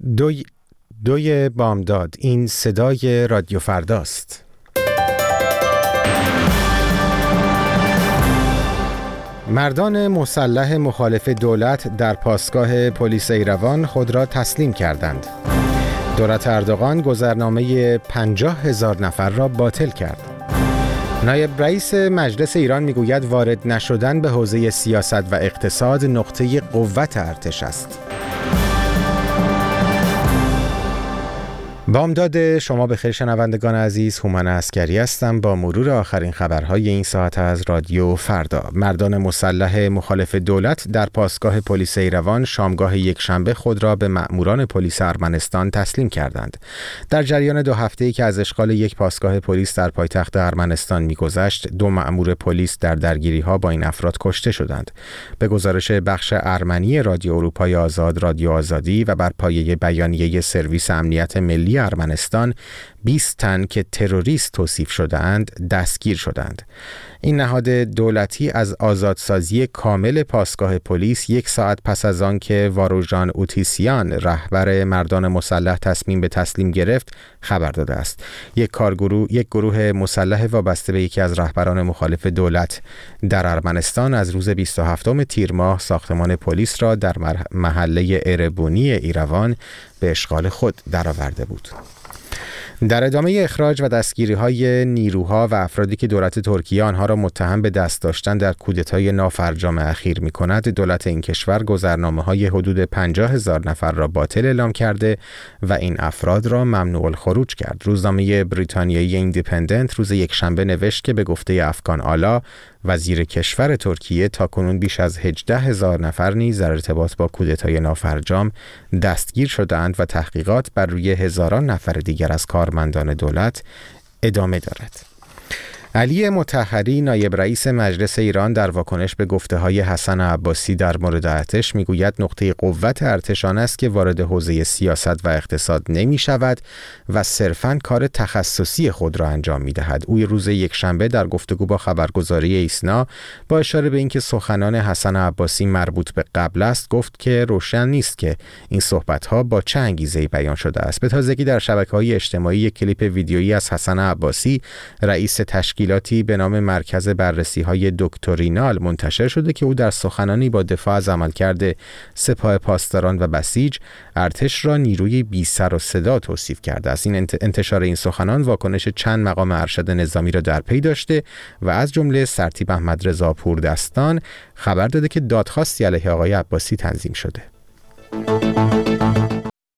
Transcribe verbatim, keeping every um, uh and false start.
دوی, دوی بامداد، این صدای رادیو فرداست. مردان مسلح مخالف دولت در پاسگاه پلیس ایروان خود را تسلیم کردند. دولت اردوغان گذرنامه پنجاه هزار نفر را باطل کرد. نایب رئیس مجلس ایران میگوید وارد نشدن به حوزه سیاست و اقتصاد نقطه قوت ارتش است. بامداد شما بخیر شنوندگان عزیز، هومن عسکری هستم با مرور آخرین خبرهای این ساعت از رادیو فردا. مردان مسلح مخالف دولت در پاسگاه پلیس ایروان شامگاه یکشنبه خود را به مأموران پلیس ارمنستان تسلیم کردند. در جریان دو هفته‌ای که از اشغال یک پاسگاه پلیس در پایتخت ارمنستان می‌گذشت، دو مأمور پلیس در درگیری‌ها با این افراد کشته شدند. به گزارش بخش ارمنی رادیو اروپای آزاد، رادیو آزادی و بر پایه بیانیه سرویس امنیت ملی ارمنستان، بیست تن که تروریست توصیف شده‌اند دستگیر شدند. این نهاد دولتی از آزادسازی کامل پاسگاه پلیس یک ساعت پس از آن که واروژان اوتیسیان رهبر مردان مسلح تصمیم به تسلیم گرفت خبر داده است. یک کارگروه یک گروه مسلح وابسته به یکی از رهبران مخالف دولت در ارمنستان از روز بیست و هفتم تیر ماه ساختمان پلیس را در محله اربونی ایروان به اشغال خود درآورده بود. در ادامه اخراج و دستگیری‌های نیروها و افرادی که دولت ترکیه آنها را متهم به دست داشتن در کودتای نافرجام اخیر می‌کند، دولت این کشور گذرنامه‌های حدود پنجاه هزار نفر را باطل اعلام کرده و این افراد را ممنوع الخروج کرد. روزنامه بریتانیایی ایندیپندنت روز یکشنبه نوشت که به گفته افغان آلا، وزیر کشور ترکیه، تاکنون بیش از هجده هزار نفر نیز در ارتباط با کودتای نافرجام دستگیر شده‌اند و تحقیقات بر روی هزاران نفر دیگر از کارمندان دولت ادامه دارد. علی مطهری نایب رئیس مجلس ایران در واکنش به گفته‌های حسن عباسی در مورد ارتش میگوید نقطه قوت ارتش آن است که وارد حوزه سیاست و اقتصاد نمی شود و صرفاً کار تخصصی خود را انجام می دهد. او روز یکشنبه در گفتگو با خبرگزاری ایسنا با اشاره به اینکه سخنان حسن عباسی مربوط به قبل است گفت که روشن نیست که این صحبت‌ها با چه انگیزه‌ای بیان شده است. به تازگی در شبکه‌های اجتماعی یک کلیپ ویدیویی از حسن عباسی، رئیس تشکیل به نام مرکز بررسی‌های دکترینال منتشر شده که او در سخنانی با دفاع از عملکرد سپاه پاسداران و بسیج ارتش را نیروی بی سر و صدا توصیف کرده است. این انتشار این سخنان واکنش چند مقام ارشد نظامی را در پی داشته و از جمله سرتیپ احمد رضا پوردستان خبر داده که دادخواستی علیه آقای عباسی تنظیم شده.